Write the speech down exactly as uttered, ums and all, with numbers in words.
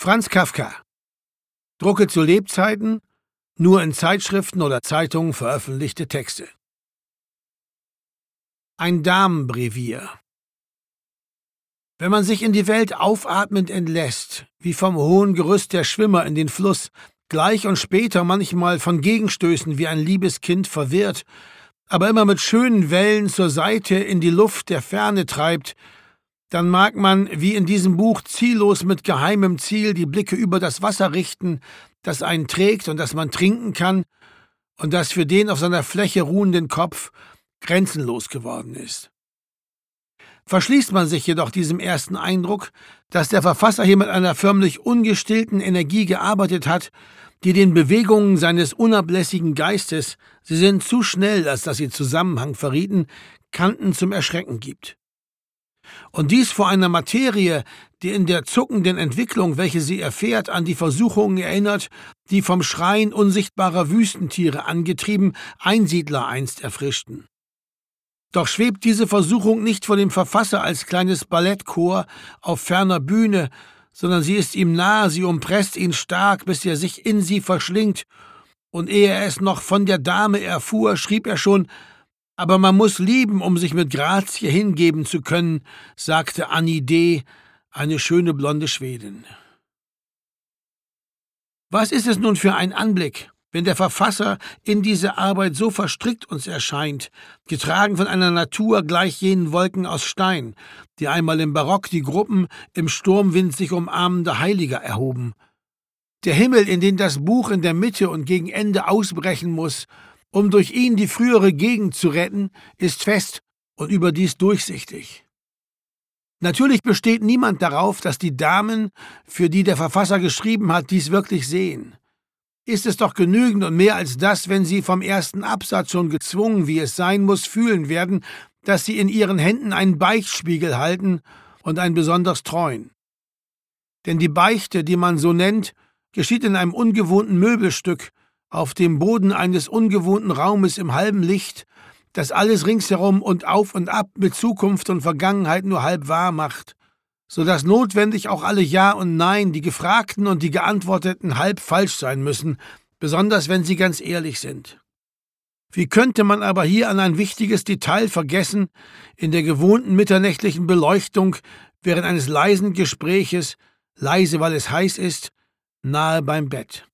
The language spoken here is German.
Franz Kafka. Drucke zu Lebzeiten, nur in Zeitschriften oder Zeitungen veröffentlichte Texte. Ein Damenbrevier. Wenn man sich in die Welt aufatmend entlässt, wie vom hohen Gerüst der Schwimmer in den Fluss, gleich und später manchmal von Gegenstößen wie ein liebes Kind verwirrt, aber immer mit schönen Wellen zur Seite in die Luft der Ferne treibt, dann mag man, wie in diesem Buch, ziellos mit geheimem Ziel die Blicke über das Wasser richten, das einen trägt und das man trinken kann und das für den auf seiner Fläche ruhenden Kopf grenzenlos geworden ist. Verschließt man sich jedoch diesem ersten Eindruck, dass der Verfasser hier mit einer förmlich ungestillten Energie gearbeitet hat, die den Bewegungen seines unablässigen Geistes, sie sind zu schnell, als dass sie Zusammenhang verrieten, Kanten zum Erschrecken gibt. Und dies vor einer Materie, die in der zuckenden Entwicklung, welche sie erfährt, an die Versuchungen erinnert, die vom Schreien unsichtbarer Wüstentiere angetrieben Einsiedler einst erfrischten. Doch schwebt diese Versuchung nicht vor dem Verfasser als kleines Ballettchor auf ferner Bühne, sondern sie ist ihm nahe, sie umpresst ihn stark, bis er sich in sie verschlingt, und ehe er es noch von der Dame erfuhr, schrieb er schon: »Aber man muss lieben, um sich mit Grazie hingeben zu können«, sagte Annie D., eine schöne blonde Schwedin. Was ist es nun für ein Anblick, wenn der Verfasser in diese Arbeit so verstrickt uns erscheint, getragen von einer Natur gleich jenen Wolken aus Stein, die einmal im Barock die Gruppen im Sturmwind sich umarmende Heiliger erhoben. Der Himmel, in den das Buch in der Mitte und gegen Ende ausbrechen muss, um durch ihn die frühere Gegend zu retten, ist fest und überdies durchsichtig. Natürlich besteht niemand darauf, dass die Damen, für die der Verfasser geschrieben hat, dies wirklich sehen. Ist es doch genügend und mehr als das, wenn sie vom ersten Absatz schon gezwungen, wie es sein muss, fühlen werden, dass sie in ihren Händen einen Beichtspiegel halten und einen besonders treuen. Denn die Beichte, die man so nennt, geschieht in einem ungewohnten Möbelstück, auf dem Boden eines ungewohnten Raumes im halben Licht, das alles ringsherum und auf und ab mit Zukunft und Vergangenheit nur halb wahr macht, so dass notwendig auch alle Ja und Nein, die Gefragten und die Geantworteten, halb falsch sein müssen, besonders wenn sie ganz ehrlich sind. Wie könnte man aber hier an ein wichtiges Detail vergessen, in der gewohnten mitternächtlichen Beleuchtung während eines leisen Gespräches, leise, weil es heiß ist, nahe beim Bett?